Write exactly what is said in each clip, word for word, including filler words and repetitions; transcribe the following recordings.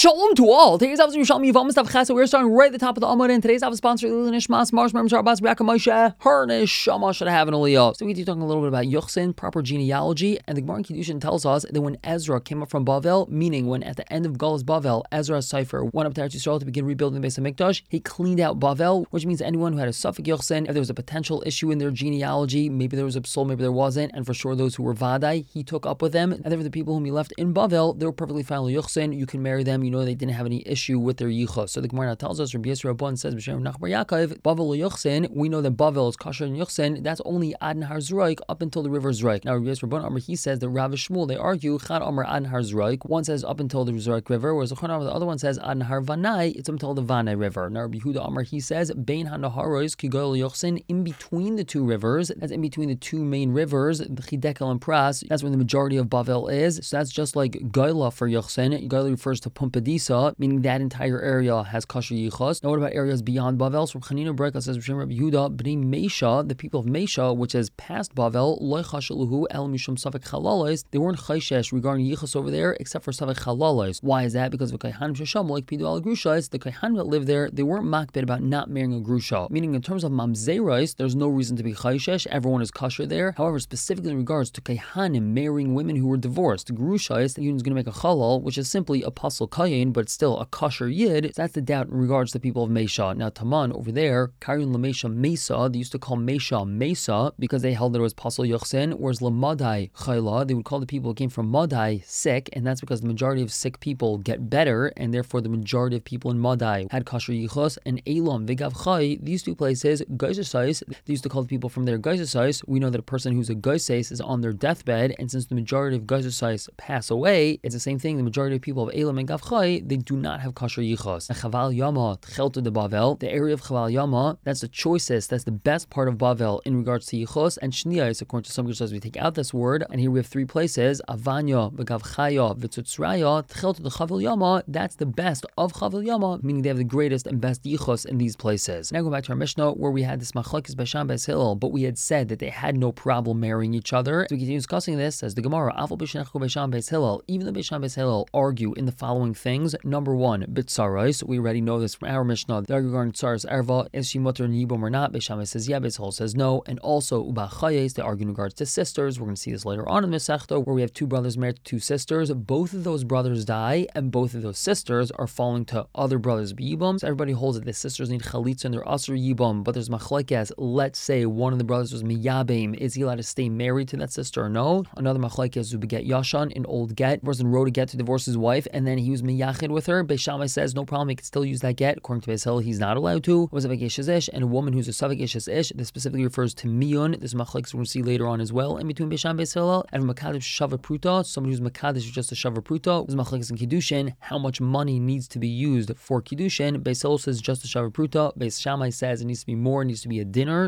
Shalom to all. Today's episode of Shalom Yivam Stav Chesed. We're starting right at the top of the Amud, and today's episode sponsor Lili Nishmas Marsh Members Arbas Biaka Moshe Her Neshama should have an Aliyah. So we keep talking a little bit about Yuchsin, proper genealogy, and the Gemara in Kiddushin tells us that when Ezra came up from Bavel, meaning when at the end of Galus Bavel, Ezra's cipher went up to Eretz Yisrael to begin rebuilding the Beis Hamikdash, he cleaned out Bavel, which means anyone who had a suffix Yuchsin, if there was a potential issue in their genealogy, maybe there was a psul, maybe there wasn't, and for sure those who were Vadai, he took up with them, and then for the people whom he left in Bavel, they were perfectly fine with Yuchsin. You can marry them. You know they didn't have any issue with their yichus. So the Gemara now tells us, Rabbi Yisrael Rabban says, B'Shem Nachbar Yaakov, Bavel Yuchsin. We know that Bavel is kosher and Yuchsin. That's only Ad Nahar Zraik up until the river Zraik. Now Rabbi Yisrael Rabban Amar, he says that Rav Shmuel, they argue Chad Amar Ad Nahar Zraik. One says up until the Zraik River, whereas the Chon the other one says Ad Nahar Vanai. It's up until the Vanai River. Now Rabbi Yehuda Amar, he says Bein HaNaharos Kigoyel Yuchsin, in between the two rivers. That's in between the two main rivers, the Chidekel and Pras. That's where the majority of Bavel is. So that's just like Goyla for Yuchsin. Goyla refers to Pumpadisa, meaning that entire area has kosher yichus. Now what about areas beyond Bavel? So Chanina Breka says, Rabbi Yehuda, Bnei Mesha, the people of Mesha, which is past Bavel, Loi Chashaluhu El Mishum Safek Chalalos, they weren't chayshesh regarding yichus over there, except for Safek Chalalos. Why is that? Because of Kaihanim Shasham, like Pidu Al Grushais, the Kaihanim that live there, they weren't makbid about not marrying a Grusha. Meaning in terms of Mamzerais, there's no reason to be chayshesh, everyone is kosher there. However, specifically in regards to Kaihanim marrying women who were divorced, Grushais, the union is going to make a chalal, which is simply a pasul kayin, but still a kosher yid. So that's the doubt in regards to the people of Mesha. Now Taman over there, Karyun Lamesha Mesa, they used to call Mesha Mesa because they held that it was pasul yuchsin, whereas Lamadai Chayla, they would call the people who came from Madai sick, and that's because the majority of sick people get better, and therefore the majority of people in Madai had kosher yichus. And Elam Vigav Chay, these two places, Geisesais, they used to call the people from their Geisesais. We know that a person who's a Geises is on their deathbed, and since the majority of Geisesais pass away, it's the same thing. The majority of people of Elam and Gav Chay, they do not have kosher yichus. Chaval Yama, Tchelta de Bavel, the area of Chaval Yama, that's the choicest, that's the best part of Bavel in regards to yichus. And Shnia is, according to some Geshas, we take out this word, and here we have three places, Avanya, Begav Chaya, Vitzutzraya, Tchelta de Chaval Yama, that's the best of Chaval Yama, meaning they have the greatest and best yichus in these places. Now go back to our Mishnah, where we had this machlokes Beisham Beis Hillel, but we had said that they had no problem marrying each other. So we continue discussing this, as the Gemara, Afal B'Shenechko Beisham Beis Hillel, even the Beisham Beis Hillel argue in the following things. Number one, Bitzarais, we already know this from our Mishnah. The argument regarding Tzaras Erva, is she mutter and Yibum or not? Beis Shammai says yeah, Beis Hillel says no. And also Uba Chayes, they argue in regards to sisters. We're going to see this later on in the Masechta, where we have two brothers married to two sisters. Both of those brothers die, and both of those sisters are falling to other brothers' Yibum. So everybody holds that the sisters need Chalitza and they're Asr Yibum, but there's Machlekes. Let's say one of the brothers was Miyabim. Is he allowed to stay married to that sister or no? Another Machlekes is Ubeget Yashan, an old get. The person wrote a get to divorce his wife, and then he was Miyachid with her. Beis Shammai says no problem, he can still use that get. According to Beis Hillel, he's not allowed to. Was a Vakesh Ish, and a woman who's a Savik Ish Ish. This specifically refers to Miyun. This Machlekes we're going to see later on as well. In between Beis Shammai and Beis Hillel, and Makadish Shava Pruta, somebody who's Makadish is just a Shava Pruta. Was Machlekes in Kiddushin, how much money needs to be used for Kiddushin? Beis Hillel says just a Shava Pruta. Beis Shammai says it needs to be more, it needs to be a dinner.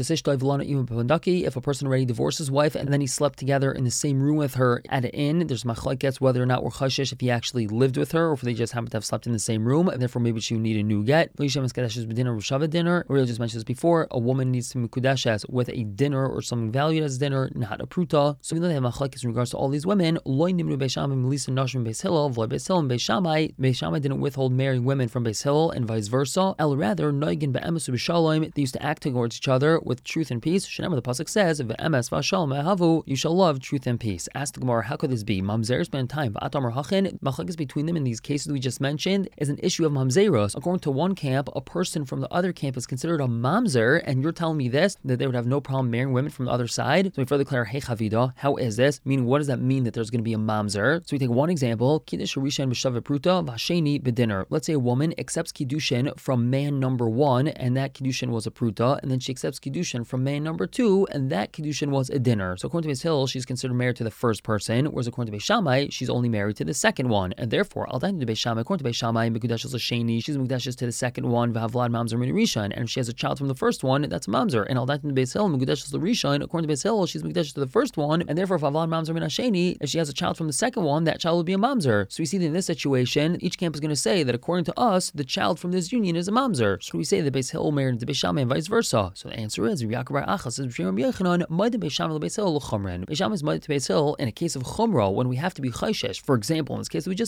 If a person already divorced his wife and then he slept together in the same room with her at an inn, there's machlekes whether or not we're chashish if he actually lived with her or if they just happen to have slept in the same room, and therefore maybe she would need a new get. Dinner. We just mentioned this before. A woman needs to be mekudeshes with a dinner or something valued as dinner, not a pruta. So even though they have machlekes in regards to all these women, loy nimnu Beis Shammai melisa nashim Beis Hillel, v'loy Beis Hillel and Beis Shammai. Beis Shammai didn't withhold marrying women from Beis Hillel and vice versa. El rather noigin be'emes u'b'shalom. They used to act towards each other with truth and peace. Shenema, the pasuk says, "Ve'emes v'shalom ehavu." You shall love truth and peace. Ask the Gemara, how could this be? Mamzer spend time. V'atamar hachin. Machlekes between them in these cases we just mentioned is an issue of mamzeros. According to one camp, a person from the other camp is considered a mamzer, and you're telling me this, that they would have no problem marrying women from the other side. So we further declare, hey chavida, how is this? Meaning, what does that mean that there's going to be a mamzer? So we take one example, kiddush rishan b'shavah pruta v'hasheni b'dinner. Let's say a woman accepts kiddushin from man number one, and that kiddushin was a pruta, and then she accepts kiddushin from man number two, and that kiddushin was a dinner. So according to Beis Hillel, she's considered married to the first person, whereas according to Beis Shammai, she's only married to the second one, and therefore, al dain to Beis Shammai, according to Beis Shammai, mekudeshes l'sheni, she's mekudeshes to the second one, v'havlad mamzer min rishon, and if she has a child from the first one, that's a mamzer, and al dain to Beis Hillel, mekudeshes l'rishon, according to Beis Hillel, she's mekudeshes to the first one, and therefore, v'havlad mamzer min hasheni, if she has a child from the second one, that child will be a mamzer. So we see that in this situation, each camp is going to say that according to us, the child from this union is a mamzer. So we say that Beis Hillel married to Beis Shammai and vice versa. So the answer is, Rabbi Yaakov bar Acha says, Rabbi Yochanan, Maida Beis Shammai Beis Hillel l'chomren. Beis Shammai is Maida to Beis Hillel in a case of chumra when we have to be chayshesh. For example, in this case we just mentioned,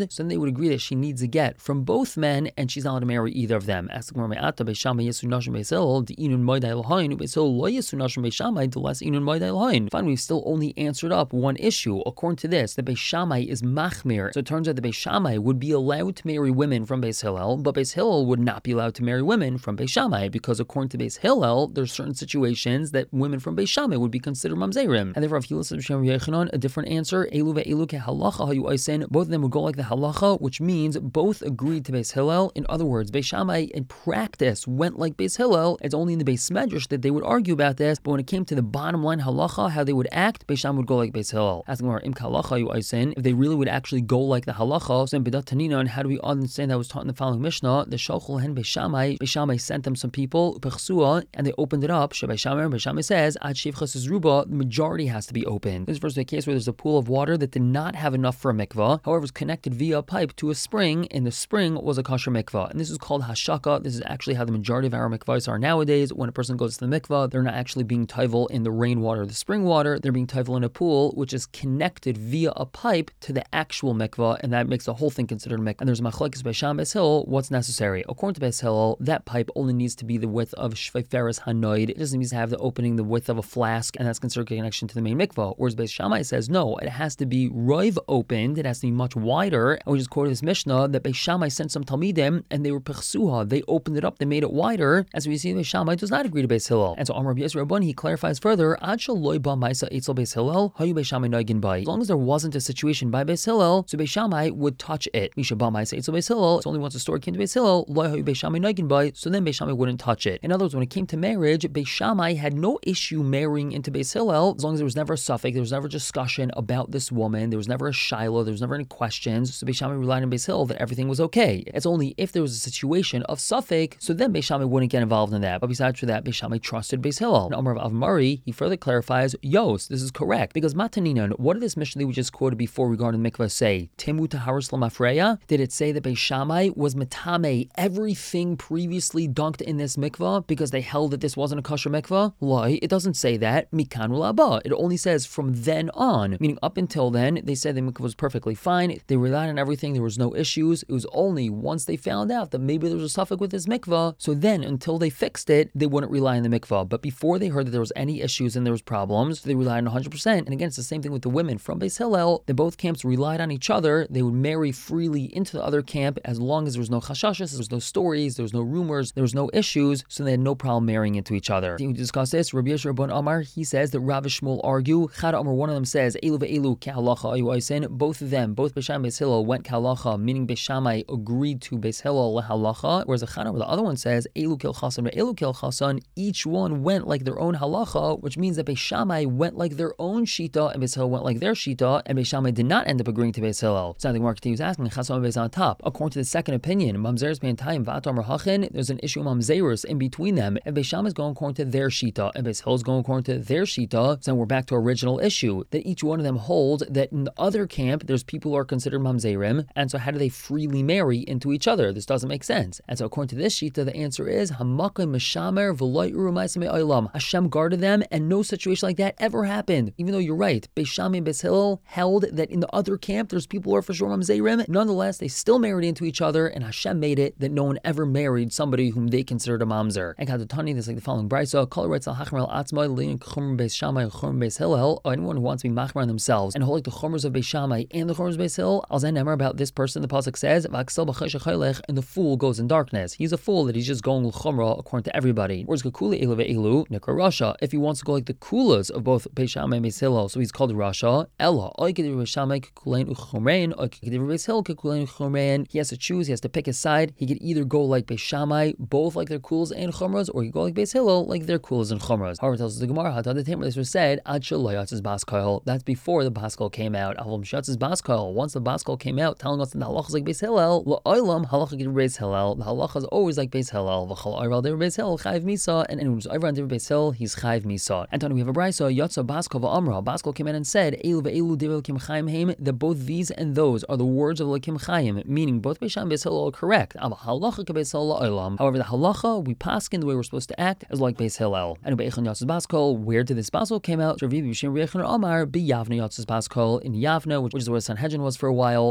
husband, so then they would agree that she needs a get from both men and she's not allowed to marry either of them. Ask the Gemara, Me'ata Beis Shammai yesu nashim Beis Hillel, de'inun moedai l'hain, Beis Hillel lo yesu nashim Beis Shammai, de'les inun moedai l'hain. Fine, we've still only answered up one issue. According to this, the Beis Shammai is machmir. So it turns out the Beis Shammai would be allowed to marry women from Beis Hillel, but Beis Hillel would not be allowed to marry women from Beis Shammai, because according to Beis Hillel, there's certain situations that women from Beis Shammai would be considered mamzerim. And therefore, if Hillel says a different answer, elu ve'elu ke halacha hayu oisen, both of them would go like the halacha, which means both agreed to Beis Hillel. In other words, Beis Shammai in practice went like Beis Hillel. It's only in the Beis Medrash that they would argue about this, but when it came to the bottom line halacha, how they would act, Beis Shammai would go like Beis Hillel. Asking more, im halacha hayu oisen, if they really would actually go like the halacha, so in Bedat Tanina, and how do we understand that was taught in the following Mishnah? The Shalchul hen Beis Shammai, Beis Shammai sent them some people, and they opened it up. Beis Shammai, Beis Shammai says, ad shivchas zruba, the majority has to be open. This is first a case where there's a pool of water that did not have enough for a mikvah, however, it was connected via a pipe to a spring, and the spring was a kosher mikvah. And this is called hashaka. This is actually how the majority of our mikvahs are nowadays. When a person goes to the mikvah, they're not actually being toivel in the rainwater or the spring water, they're being toivel in a pool, which is connected via a pipe to the actual mikvah, and that makes the whole thing considered a mikvah. And there's machlekes Beis Shammai Beis Hillel, what's necessary? According to Beis Hillel, that pipe only needs to be the width of shveiferes hanoid. It doesn't need to have the opening the width of a flask, and that's considered a connection to the main mikvah. Whereas Beis Shammai says no, it has to be roiv opened, it has to be much wider. And we just quoted this Mishnah that Beis Shammai sent some talmidim and they were pechsuha, they opened it up, they made it wider. As we see, Beis Shammai does not agree to Beis Hillel. And so Amar Rabbi Yisrael Rabban, he clarifies further, ad shaloi ba ma'isa eitzel Beis Hillel, hayu Beis Shammai noigin bai. As long as there wasn't a situation by Beis Hillel, so Beis Shammai would touch it. Misha ba ma'isa eitzel Beis Hillel, it's only once a story came to Beis Hillel, lo hayu Beis Shammai noigin bai, so then Beis Shammai wouldn't touch it. In other words, when it came to marriage, Beis Shammai had no issue marrying into Beis Hillel, as long as there was never a suffix, there was never discussion about this woman, there was never a shiloh, there was never any questions, so Beis Shammai relied on Beis Hillel that everything was okay. It's only if there was a situation of suffix, so then Beis Shammai wouldn't get involved in that. But besides for that, Beis Shammai trusted Beis Hillel. And Amar of Avmari, he further clarifies, Yos, this is correct, because Mataninan, what did this Mishnah that we just quoted before regarding the mikvah say? Timu taharis lamafreya? Did it say that Beis Shammai was matame everything previously dunked in this mikvah because they held that this wasn't a kosher mikvah? Why? It doesn't say that. Mikan ulaba. It only says from then on, meaning up until then, they said the mikvah was perfectly fine. They relied on everything. There was no issues. It was only once they found out that maybe there was a suffix with this mikvah, so then until they fixed it, they wouldn't rely on the mikvah. But before they heard that there was any issues and there was problems, they relied on one hundred percent. And again, it's the same thing with the women from Beis Hillel. They both camps relied on each other. They would marry freely into the other camp as long as there was no chashashas, there was no stories, there was no rumors, there was no issues, so they had no problem marrying into each other. We discuss this. Rabbi Yisrael ben Amar, he says that Rav Shmuel argue. Chad Amar, one of them says, Elu ve'elu kehalacha ayu oisen. Both of them, both Beis Shammai and Beis Hillel went kehalacha, meaning Beis Shammai agreed to Beis Hillel lehalacha, whereas the Chad Amar, the other one says, Elu kel chasan ve'elu kel chasan. Each one went like their own halacha, which means that Beis Shammai went like their own shita and Beis Hillel went like their shita, and Beis Shammai did not end up agreeing to Beis Hillel. So now the Gemara continues asking, Chasan Beis on top. According to the second opinion, Mamzeres bein time v'atam rahachin, there's an issue of Mamzeres in between them, and Beis Shammai is going according to their shita, and Beis Hillel is going according to their shita. So we're back to our original issue, that each one of them holds that in the other camp, there's people who are considered Mamzerim, and so how do they freely marry into each other? This doesn't make sense. And so according to this shita, the answer is, Hamakai Meshamer v'loy urumaisame olam. Hashem guarded them, and no situation like that ever happened. Even though you're right, Beis Shammai and Beis Hillel held that in the other camp, there's people who are for sure Mamzerim. Nonetheless, they still married into each other, and Hashem made it that no one ever married somebody whom they considered a mamzer. And Kadatani, this is like the following brisa: Kol writes al hachmer al atzmai lein chumr Beis Shammai chumr Beis Hillel. Anyone who wants to be machmer on themselves and hold like the chumers of Beis Shammai and the chumers of Beis Hillel, al zen nemer about this person. The pasuk says, "V'aksel b'chayshach chaylech," and the fool goes in darkness. He's a fool that he's just going l'chumra according to everybody. Whereas kakuli elu ve'elu nikra rasha. If he wants to go like the kulas of both Beis Shammai and Beis Hillel, so he's called rasha. Ella oikedir Beis Shammai kekulein uchumrein, oikedir Beis Hillel kekulein uchumrein. He has to choose. He has to pick his side. He could either go like Beis Shammai, both like their kulas and chumras, or he could go like Beis Hillel, like their kulas and chumras. However, tells us the Gemara, Hatad the Tamer, this was said, Ad Shalayatz Baskal. That's before the Baskal came out. Avam Shatz Baskal. Once the Baskal came out, telling us that the halacha is like Beis Hillel, La'olam halacha get Beis Hillel. The halacha is always like Beis Hillel. V'chal Ayral Dever Beis Hillel Chayv Misa, and anyone who's Ayral Dever Beis Hillel, he's Chayv Misa. And Tony, we have a brisa, Yatsa Baskal v'Amra. Baskal came out and said, Elu ve'elu Dever L'kim Chaim Heim, that both these and those are the words of L'kim Chaim, meaning both Beis Shammai and Beis Hillel are correct. Ava halacha ke Beis Hillel la'olam. However, the halacha we paskin the way we're supposed to act is like Beis Hillel. And Be'echon Yatzis Baskal, where did this Baskal came out? Raviv Yishim Rechon Amar B'Yavna Yatzis Baskal in Yavna, which is where Sanhedrin was for a while.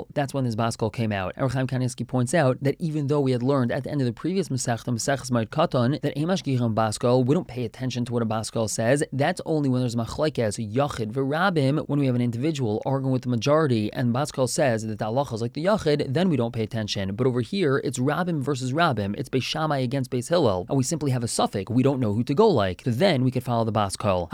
Baskol, that's when this Baskol came out. And Chaim Kanievsky points out that even though we had learned at the end of the previous Masechta, Maseches Moed Katan, that Emashgichim Baskol, we don't pay attention to what a Baskol says. That's only when there's Machlekes, Yachid, V'Rabim, when we have an individual arguing with the majority, and Baskol says that the halacha is like the Yachid, then we don't pay attention. But over here, it's Rabim versus Rabim. It's Beis Shammai against Beis Hillel, and we simply have a suffix. We don't know who to go like. So then we could follow the Baskol.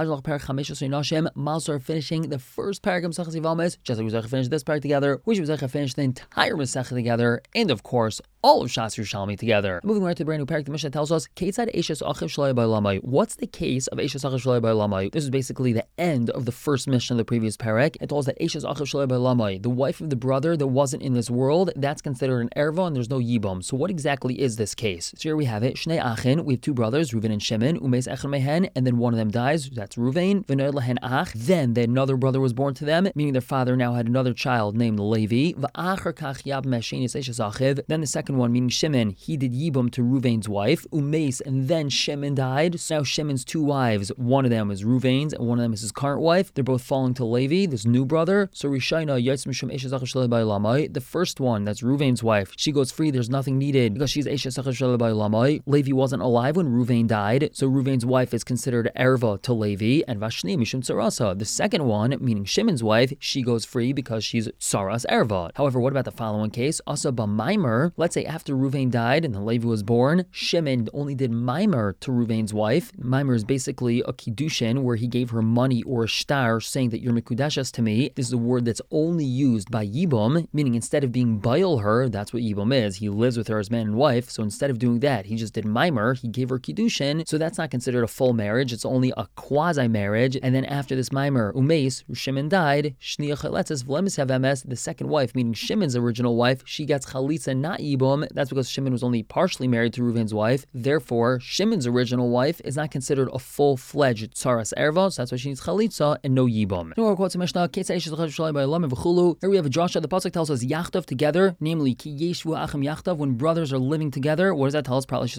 Malsar finishing the first paragraph of Masechtas Yevamos, just like we finished this part together, we should finish the entire Masechta together, and of course, all of Shas Yerushalmi together. Moving right to the brand new parak, the Mishnah tells us, Ketzad Eishes Achiv Shloi Ba'Lamai. What's the case of Eishes Achiv Shloi Ba'Lamai? This is basically the end of the first Mishnah of the previous parak. It tells us that Eishes Achiv Shloi Ba'Lamai, the wife of the brother that wasn't in this world, that's considered an erva, and there's no yibum. So what exactly is this case? So here we have it. Shnei Achin, we have two brothers, Reuven and Shimon, Umeis Echad Mehen, and then one of them dies, that's Reuven. V'noed Lehen Ach, then another brother was born to them, meaning their father now had another child named Levi. V'achar Kach Yab Meshenis Eishes Achiv, then the second one, meaning Shimon, he did Yibum to Reuven's wife, Umeis, and then Shimon died. So now Shimon's two wives, one of them is Reuven's, and one of them is his current wife. They're both falling to Levi, this new brother. So Rishayna Yotz Mishum Eishes Achiv Shloi Ba'Lamai, the first one, that's Reuven's wife, she goes free, there's nothing needed, because she's Eishes Achiv Shloi Ba'Lamai. Levi wasn't alive when Reuven died, so Reuven's wife is considered erva to Levi, and Vashni Mishum Tzarasa, the second one, meaning Shimon's wife, she goes free because she's Saras erva. However, what about the following case? Asa B'Maimer, let's say after Reuven died and then Levi was born, Shimon only did Maimer to Reuven's wife. Maimer is basically a kiddushin where he gave her money or a shtar saying that you're mekudeshes to me. This is a word that's only used by Yibum, meaning instead of being bail her, that's what Yibum is, he lives with her as man and wife, so instead of doing that, he just did Maimer, he gave her kiddushin, so that's not considered a full marriage, it's only a quasi-marriage. And then after this Maimer, Umeis, Shimon died, Shniya Chaletzes V'lemis Havemes, the second wife, meaning Shimon's original wife, she gets Chalitza, not Yibum. That's because Shimon was only partially married to Reuven's wife. Therefore, Shimon's original wife is not considered a full-fledged Tsaras Erva, so that's why she needs Chalitza and no Yibum. Here we have a drasha. The pasuk tells us Yachtav together, namely Ki Yeshvu Achim Yachtav, when brothers are living together. What does that tell us? Probably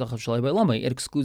it excludes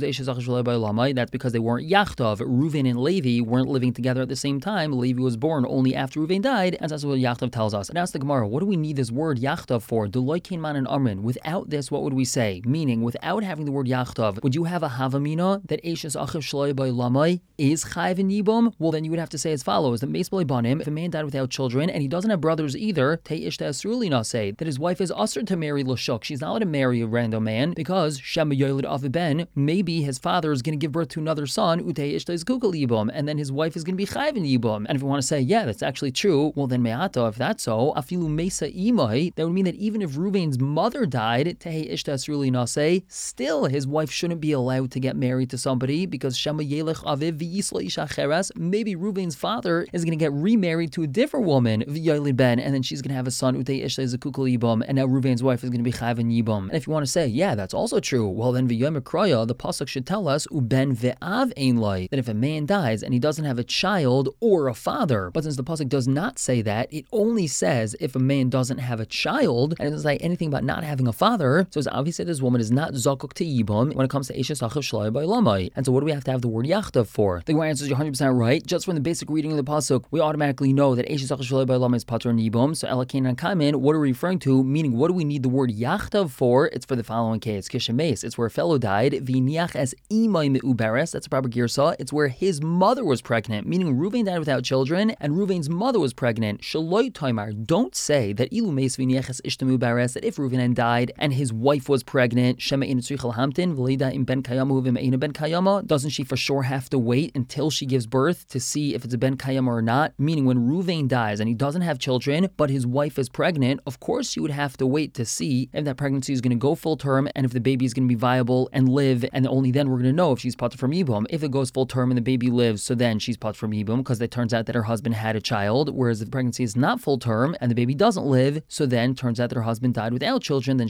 That's because they weren't Yachtav. Reuven and Levi weren't living together at the same time. Levi was born only after Reuven died, and that's what Yachtav tells us. And ask the Gemara, what do we need this word Yachtav for? Deloy Kainman and Amrin. Without this, what would we say? Meaning, without having the word Yachtav, would you have a Havamina that Eishes Achiv Shloi by Lamai is Chayv and Yibum? Well, then you would have to say as follows: the Meisbali Banim, if a man died without children and he doesn't have brothers either, Tei Ishta Asruli say that his wife is ushered to marry Lashuk. She's not allowed to marry a random man because Shema Yoilid Avi Ben, maybe his father is going to give birth to another son, Utei Ishta is Kukal Yibum, and then his wife is going to be Chayv and Yibum. And if we want to say, yeah, that's actually true, well then Me'ata, if that's so, Afilu Mesa Imai, that would mean that even if Reuven's mother died, Tei Ishta Asruli say, still his wife shouldn't be allowed to get married to somebody because Shema Yelech Aviv V'Yisla Isha Cheres, maybe Reuven's father is going to get remarried to a different woman, V'Yoilid Ben, and then she's going to have a son, Utei Ishta Zakukal Yibum, and now Reuven's wife is going to be Chayv and Yibum. And if you want to say, yeah, that's also true, well then V'Yom Kraya, the pasuk should tell us, Uben Ve'av Ein Lai, that if a man dies and he doesn't have a child or a father, but since the pasuk does not say that, it only says if a man doesn't have a child, and it doesn't say anything about not having a father, so it's obvious that this woman is not zakuk to yibum when it comes to Eishes Achiv Shloi by Lamai. And so what do we have to have the word Yachtav for? The Gemara answers you're one hundred percent right. Just from the basic reading of the pasuk, we automatically know that Eishes Achiv Shloi by Lamai is patur and yibum. So Elakain and Kaimin, what are we referring to? Meaning, what do we need the word Yachtav for? It's for the following case: Kishemes, it's where a fellow died. V'niach as imay meuberes, that's a proper girsa. It's where his mother was pregnant, meaning Reuven died without children, and Reuven's mother was pregnant. Shaloi Taimar, don't say that ilu meis v'niach as ishta meuberes, that if Reuven died and his wife was pregnant, Shema in tzrichal hamtin v'leida im ben kayama v'meina ben kayama, doesn't she for sure have to wait until she gives birth to see if it's a ben kayama or not? Meaning, when Reuven dies and he doesn't have children, but his wife is pregnant, of course you would have to wait to see if that pregnancy is going to go full term and if the baby is going to be viable and live, and only then we're going to know if she's patur from Yibum. If it goes full term and the baby lives, so then she's patur from Yibum because it turns out that her husband had a child, whereas if the pregnancy is not full term and the baby doesn't live, so then turns out that her husband died without children, then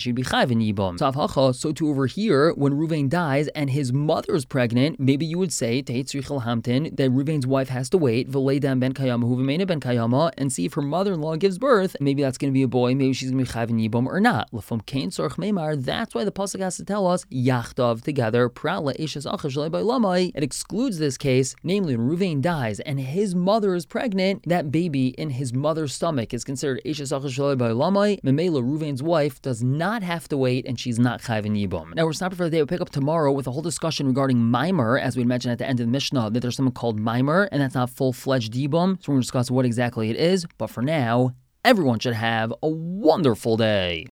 she'd be chayv in yibum. So avhacha, so too over here, when Ruvain dies and his mother's pregnant, maybe you would say teitzrichel hamtin that Ruvain's wife has to wait v'leidan ben kayama huvimena ben kayama and see if her mother-in-law gives birth. Maybe that's going to be a boy. Maybe she's going to be chayv in yibum or not. Lefum kain sorch meimar. That's why the pasuk has to tell us yachdav together. Prala eshes achash lamai. It excludes this case, namely when Ruvain dies and his mother is pregnant. That baby in his mother's stomach is considered eshes achash lamai. Memela Ruvain's wife does not have to wait, and she's not chayv in yibum. Now we're stopping for the day. We'll pick up tomorrow with a whole discussion regarding mimer, as we mentioned at the end of the Mishnah, that there's something called mimer, and that's not full-fledged yibum. So we're going to discuss what exactly it is. But for now, everyone should have a wonderful day.